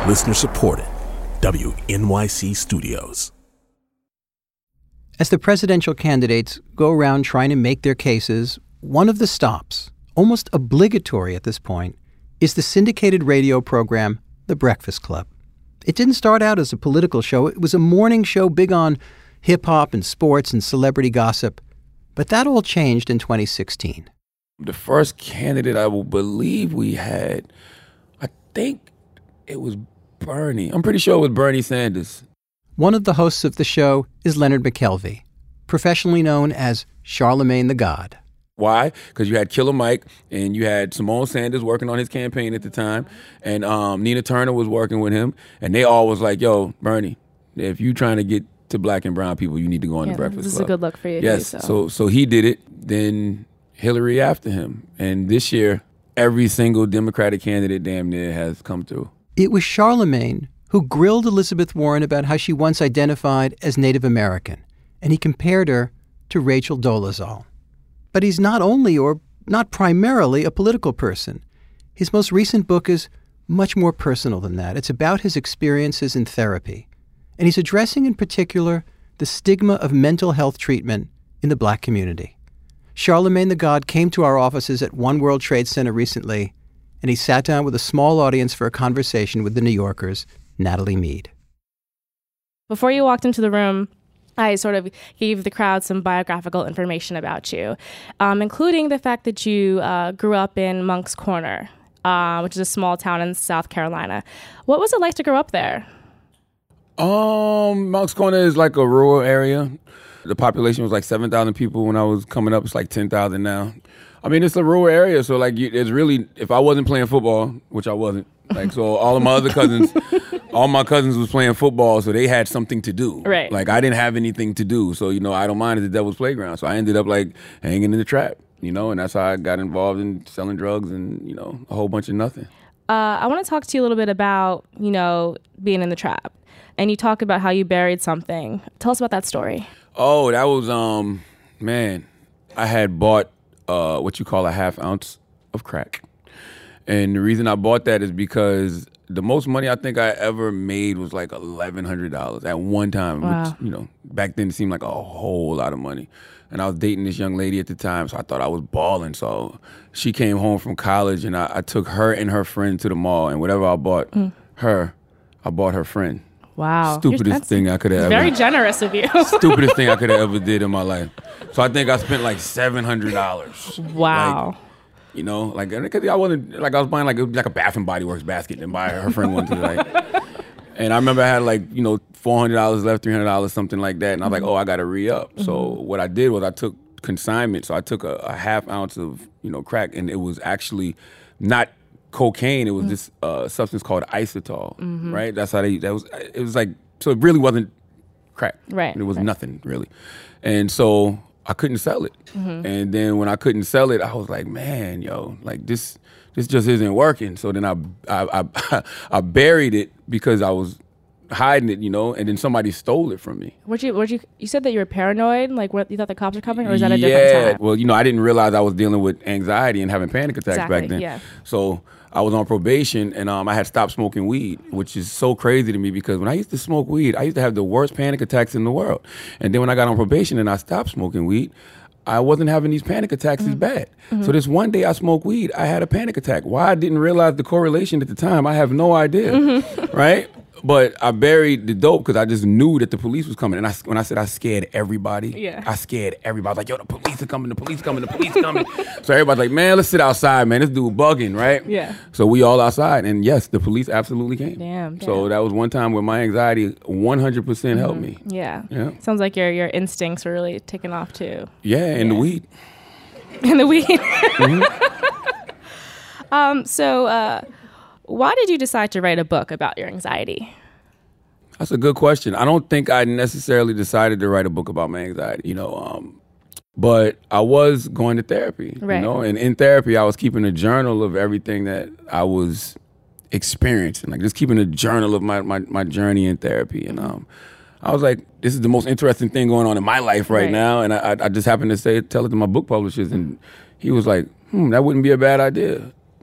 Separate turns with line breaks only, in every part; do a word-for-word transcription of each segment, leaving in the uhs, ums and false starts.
Listener supported. W N Y C Studios.
As the presidential candidates go around trying to make their cases, one of the stops, almost obligatory at this point, is the syndicated radio program, The Breakfast Club. It didn't start out as a political show. It was a morning show big on hip-hop and sports and celebrity gossip. But that all changed in twenty sixteen.
The first candidate I will believe we had, I think it was Bernie. I'm pretty sure it was Bernie Sanders.
One of the hosts of the show is Leonard McKelvey, professionally known as Charlemagne the God.
Why? Because you had Killer Mike and you had Simone Sanders working on his campaign at the time, and um, Nina Turner was working with him, and they all was like, yo, Bernie, if you trying to get to black and brown people, you need to go on
yeah,
the Breakfast Club.
This is a good look for you.
Yes,
so.
so so he did it, then Hillary after him, and this year, every single Democratic candidate damn near has come through.
It was Charlemagne who grilled Elizabeth Warren about how she once identified as Native American, and he compared her to Rachel Dolezal. But he's not only, or not primarily, a political person. His most recent book is much more personal than that. It's about his experiences in therapy. And he's addressing in particular the stigma of mental health treatment in the black community. Charlemagne the God came to our offices at One World Trade Center recently, and he sat down with a small audience for a conversation with the New Yorker's Natalie Mead.
Before you walked into the room, I sort of gave the crowd some biographical information about you, um, including the fact that you uh, grew up in Moncks Corner, uh, which is a small town in South Carolina. What was it like to grow up there?
Um, Moncks Corner is like a rural area. The population was like seven thousand people when I was coming up. It's like ten thousand now. I mean, it's a rural area, so like you, it's really, if I wasn't playing football, which I wasn't, like so all of my other cousins, all my cousins was playing football, so they had something to do.
Right.
Like I didn't have anything to do, so you know I don't mind at the Devil's Playground. So I ended up like hanging in the trap, you know, and that's how I got involved in selling drugs and you know a whole bunch of nothing.
Uh, I want to talk to you a little bit about you know being in the trap, and you talk about how you buried something. Tell us about that story.
Oh, that was um, man, I had bought uh what you call a half ounce of crack, and the reason I bought that is because the most money I think I ever made was like eleven hundred dollars at one time,
wow.
which, you know, back then it seemed like a whole lot of money. And I was dating this young lady at the time, so I thought I was balling. So she came home from college, and I, I took her and her friend to the mall, and whatever I bought mm. her, I bought her friend.
Wow.
Stupidest thing I could have ever.
Very generous of you.
Stupidest thing I could have ever did in my life. So I think I spent like seven hundred dollars.
Wow.
Like, you know, like, cause I wasn't, like, I was buying like, like a Bath and Body Works basket and buy her friend one too, like. And I remember I had like, you know, four hundred dollars left, three hundred dollars, something like that. And I was like, oh, I got to re-up. Mm-hmm. So what I did was I took consignment. So I took a, a half ounce of, you know, crack, and it was actually not cocaine. It was mm-hmm. this uh, substance called isotol, mm-hmm. right? That's how they, that was, it was like, so it really wasn't crack.
Right.
It was
right.
nothing really. And so I couldn't sell it. Mm-hmm. And then when I couldn't sell it, I was like, man, yo, like this, this just isn't working. So then I, I, I, I buried it because I was hiding it, you know, and then somebody stole it from me.
What you, what you, you said that you were paranoid? Like, what, you thought the cops were coming, or is that a
yeah.
different time?
Well, you know, I didn't realize I was dealing with anxiety and having panic attacks
exactly,
back then.
Yeah.
So I was on probation, and um, I had stopped smoking weed, which is so crazy to me because when I used to smoke weed, I used to have the worst panic attacks in the world. And then when I got on probation and I stopped smoking weed, I wasn't having these panic attacks mm-hmm. as bad. Mm-hmm. So this one day I smoked weed, I had a panic attack. Why I didn't realize the correlation at the time, I have no idea, mm-hmm. right? But I buried the dope because I just knew that the police was coming. And I, when I said I scared everybody,
yeah.
I scared everybody. I was like, yo, the police are coming, the police coming, the police coming. So everybody's like, man, let's sit outside, man. This dude bugging, right?
Yeah.
So we all outside. And yes, the police absolutely came.
Damn.
So
damn.
that was one time where my anxiety one hundred percent mm-hmm. helped me.
Yeah.
yeah.
Sounds like your, your instincts were really taking off too.
Yeah, and yeah. the weed.
And the weed. mm-hmm. um. So uh, why did you decide to write a book about your anxiety?
That's a good question. I don't think I necessarily decided to write a book about my anxiety, you know, um, but I was going to therapy,
right.
you know, and in therapy, I was keeping a journal of everything that I was experiencing, like just keeping a journal of my, my, my journey in therapy. And um, I was like, this is the most interesting thing going on in my life right, right. now. And I, I just happened to say, tell it to my book publishers. And he was like, hmm, that wouldn't be a bad idea.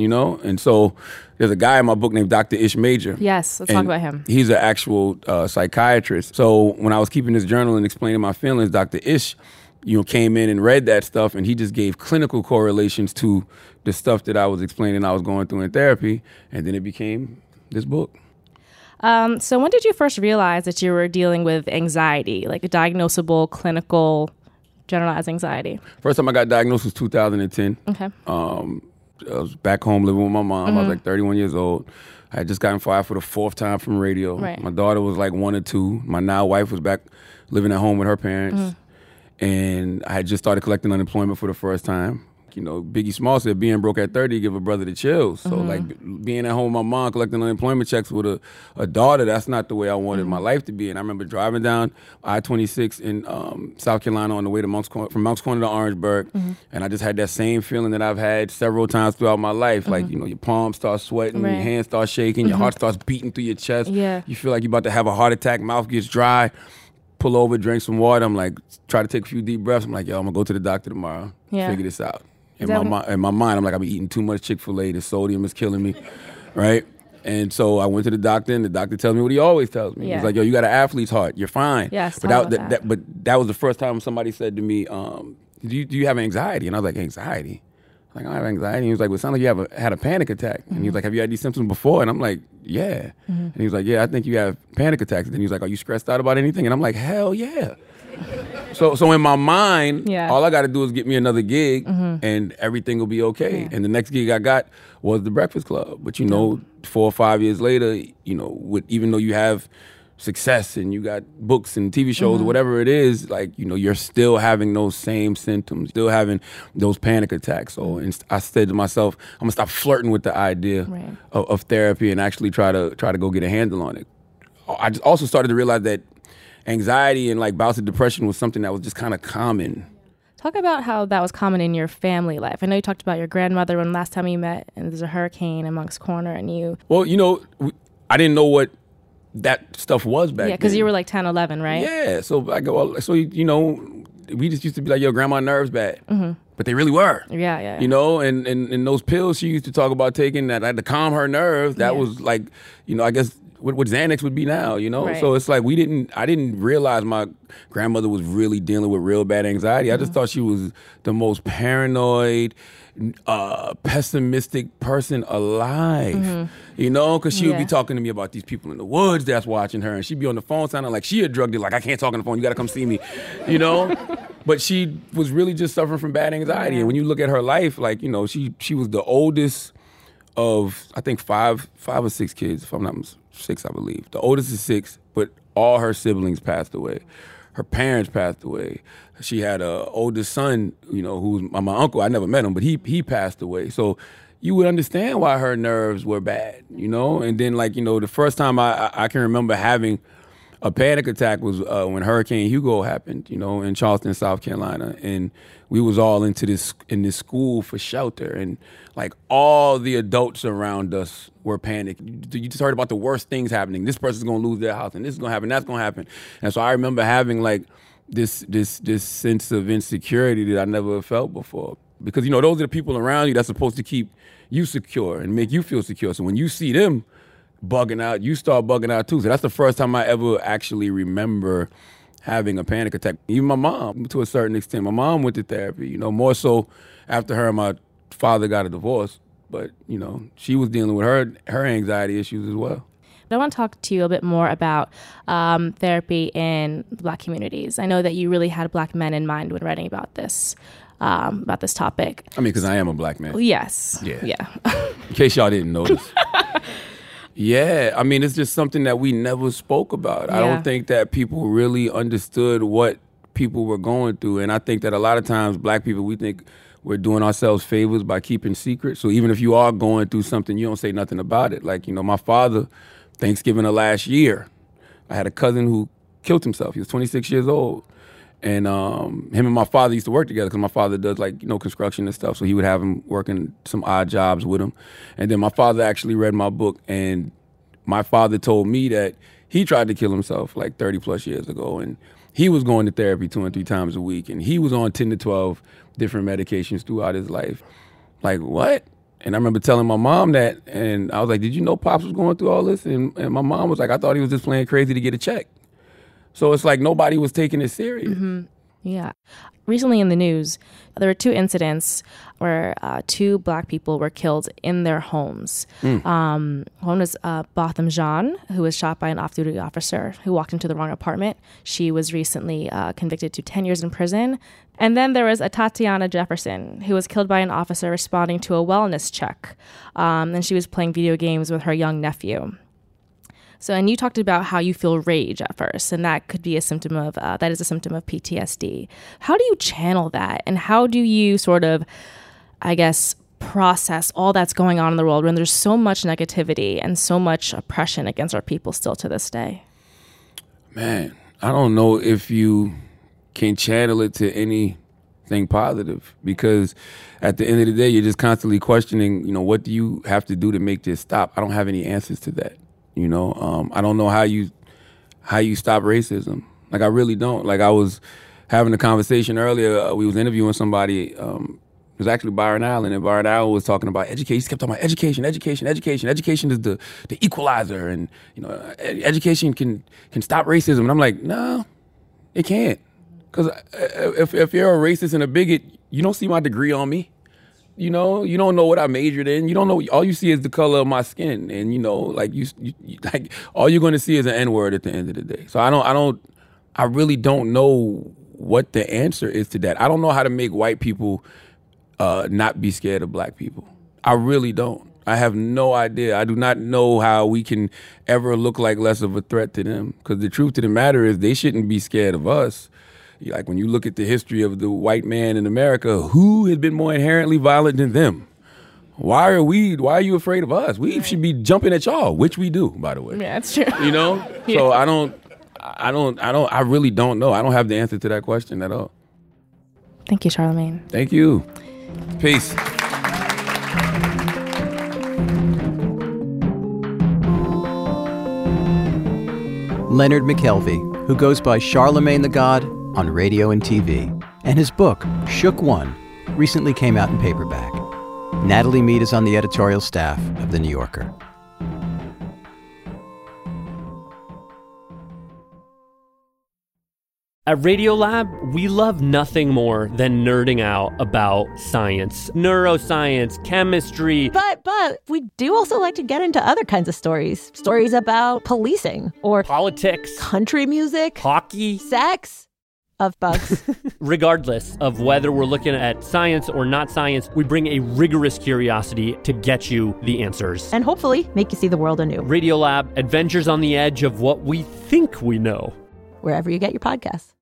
you know? And so there's a guy in my book named Doctor Ish Major.
Yes, let's
and
talk about him.
He's an actual uh, psychiatrist. So when I was keeping this journal and explaining my feelings, Doctor Ish, you know, came in and read that stuff, and he just gave clinical correlations to the stuff that I was explaining I was going through in therapy, and then it became this book.
Um, so when did you first realize that you were dealing with anxiety, like a diagnosable, clinical, generalized anxiety?
First time I got diagnosed was two thousand ten.
Okay.
Um, I was back home living with my mom. Mm-hmm. I was like thirty-one years old. I had just gotten fired for the fourth time from radio.
Right.
My daughter was like one or two. My now wife was back living at home with her parents. Mm-hmm. And I had just started collecting unemployment for the first time. You know, Biggie Small said being broke at thirty give a brother the chills. So mm-hmm. like b- being at home with my mom collecting unemployment checks with a, a daughter, that's not the way I wanted mm-hmm. my life to be. And I remember driving down I twenty-six in um, South Carolina on the way to Moncks Corner, from Moncks Corner to Orangeburg. Mm-hmm. And I just had that same feeling that I've had several times throughout my life. Mm-hmm. Like, you know, your palms start sweating, right. your hands start shaking, mm-hmm. your heart starts beating through your chest.
Yeah.
You feel like you're about to have a heart attack, mouth gets dry. Pull over, drink some water. I'm like, try to take a few deep breaths. I'm like, yo, I'm gonna go to the doctor tomorrow, yeah. figure this out. In my, mi- in my mind, I'm like, I've been eating too much Chick-fil-A. The sodium is killing me, right? And so I went to the doctor, and the doctor tells me what he always tells me. Yeah. He's like, yo, you got an athlete's heart. You're fine.
Yes,
but that, that, that. But that was the first time somebody said to me, um, do, you, do you have anxiety? And I was like, anxiety? I'm like, I have anxiety. And he was like, well, it sounds like you have a, had a panic attack. Mm-hmm. And he was like, have you had these symptoms before? And I'm like, yeah. Mm-hmm. And he was like, yeah, I think you have panic attacks. And then he was like, are you stressed out about anything? And I'm like, hell yeah. So so in my mind, yeah. all I got to do is get me another gig, mm-hmm. and everything will be okay. Yeah. And the next gig I got was the Breakfast Club. But, you know, four or five years later, you know, with, even though you have success and you got books and T V shows mm-hmm. or whatever it is, like, you know, you're still having those same symptoms, still having those panic attacks. So and I said to myself, I'm going to stop flirting with the idea right. of, of therapy and actually try to try to go get a handle on it. I just also started to realize that anxiety and like bouts of depression was something that was just kind of common.
Talk about how that was common in your family life. I know you talked about your grandmother when last time you met, and there's a hurricane in Moncks Corner, and you...
Well, you know, I didn't know what that stuff was back then.
Yeah, because you were like ten, eleven, right?
Yeah, so I go, so you know, we just used to be like, yo, grandma nerves bad. Mm-hmm. But they really were.
Yeah, yeah, yeah.
You know, and, and, and those pills she used to talk about taking that had to calm her nerves, that yeah. was like, you know, I guess... What, what Xanax would be now, you know? Right. So it's like we didn't, I didn't realize my grandmother was really dealing with real bad anxiety. Mm-hmm. I just thought she was the most paranoid, uh, pessimistic person alive, mm-hmm. you know? Because she yeah. would be talking to me about these people in the woods that's watching her, and she'd be on the phone sounding like she a drug dealer, like, I can't talk on the phone, you got to come see me, you know? But she was really just suffering from bad anxiety. Yeah. And when you look at her life, like, you know, she she was the oldest of, I think, five, five or six kids, if I'm not mistaken. Six, I believe. The oldest is six, but all her siblings passed away. Her parents passed away. She had a oldest son, you know, who was my, my uncle. I never met him, but he he passed away. So you would understand why her nerves were bad, you know? And then, like, you know, the first time I, I, I can remember having a panic attack was uh, when Hurricane Hugo happened, you know, in Charleston, South Carolina. And we was all into this in this school for shelter. And, like, all the adults around us were panicking. You just heard about the worst things happening. This person's going to lose their house, and this is going to happen, that's going to happen. And so I remember having, like, this this this sense of insecurity that I never felt before. Because, you know, those are the people around you that's supposed to keep you secure and make you feel secure. So when you see them bugging out, you start bugging out too. So that's the first time I ever actually remember having a panic attack. Even my mom, to a certain extent. My mom went to therapy, you know, more so after her and my father got a divorce. But, you know, she was dealing with her her anxiety issues as well.
I want to talk to you a bit more about um, therapy in Black communities. I know that you really had Black men in mind when writing about this, um, about this topic.
I mean, because I am a Black man.
Yes.
Yeah.
Yeah.
In case y'all didn't notice. Yeah, I mean, it's just something that we never spoke about. Yeah. I don't think that people really understood what people were going through. And I think that a lot of times Black people, we think we're doing ourselves favors by keeping secrets. So even if you are going through something, you don't say nothing about it. Like, you know, my father, Thanksgiving of last year, I had a cousin who killed himself. He was twenty-six years old. And um, him and my father used to work together because my father does, like, you know, construction and stuff. So he would have him working some odd jobs with him. And then my father actually read my book, and my father told me that he tried to kill himself like thirty plus years ago. And he was going to therapy two and three times a week. And he was on ten to twelve different medications throughout his life. Like, what? And I remember telling my mom that, and I was like, did you know Pops was going through all this? And, and my mom was like, I thought he was just playing crazy to get a check. So it's like nobody was taking it serious.
Mm-hmm. Yeah. Recently in the news, there were two incidents where uh, two black people were killed in their homes. Mm. Um, one was uh, Botham Jean, who was shot by an off-duty officer who walked into the wrong apartment. She was recently uh, convicted to ten years in prison. And then there was a Tatiana Jefferson, who was killed by an officer responding to a wellness check. Um, and she was playing video games with her young nephew. So, and you talked about how you feel rage at first, and that could be a symptom of, uh, that is a symptom of P T S D. How do you channel that? And how do you sort of, I guess, process all that's going on in the world when there's so much negativity and so much oppression against our people still to this day?
Man, I don't know if you can channel it to anything positive, because at the end of the day, you're just constantly questioning, you know, what do you have to do to make this stop? I don't have any answers to that. You know, um, I don't know how you how you stop racism. Like, I really don't. Like, I was having a conversation earlier. Uh, we was interviewing somebody. Um, it was actually Byron Allen, and Byron Allen was talking about education. He kept talking about education, education, education. Education is the the equalizer, and you know, education can can stop racism. And I'm like, no, it can't. Because if if you're a racist and a bigot, you don't see my degree on me. You know, you don't know what I majored in. You don't know. All you see is the color of my skin, and you know, like you, you, you like all you're going to see is an N-word at the end of the day. So I don't, I don't, I really don't know what the answer is to that. I don't know how to make white people uh, not be scared of black people. I really don't. I have no idea. I do not know how we can ever look like less of a threat to them. Because the truth of the matter is, they shouldn't be scared of us. Like, when you look at the history of the white man in America, who has been more inherently violent than them? Why are we, why are you afraid of us? We should be jumping at y'all, which we do, by the way.
Yeah, that's true.
You know? Yeah. So I don't, I don't, I don't, I really don't know. I don't have the answer to that question at all.
Thank you, Charlamagne.
Thank you. Peace.
Leonard McKelvey, who goes by Charlamagne the God on radio and T V. And his book, Shook One, recently came out in paperback. Natalie Mead is on the editorial staff of The New Yorker.
At Radiolab, we love nothing more than nerding out about science, neuroscience, chemistry.
But, but, we do also like to get into other kinds of stories. Stories about policing or
politics,
country music,
hockey,
sex, of bugs.
Regardless of whether we're looking at science or not science, we bring a rigorous curiosity to get you the answers.
And hopefully make you see the world anew.
Radiolab, adventures on the edge of what we think we know.
Wherever you get your podcasts.